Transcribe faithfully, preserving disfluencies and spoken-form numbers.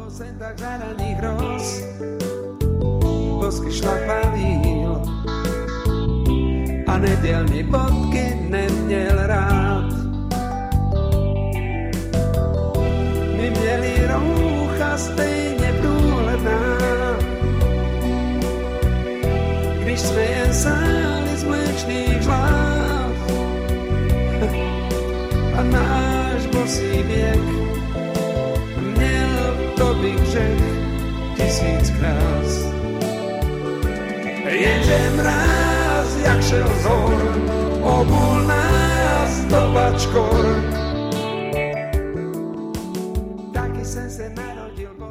sen tak zadaných roz, bosky šlak pavíl a nedělní bodky neměl rád. My měli roucha stejně průhledná, když jsme jen sáli z mléčných žláv a náš bosý věk měl v tobě hřech tisíc krás. Jenže mráz, jak šel z hor, obul nás do bačkor. Taky jsem se narodil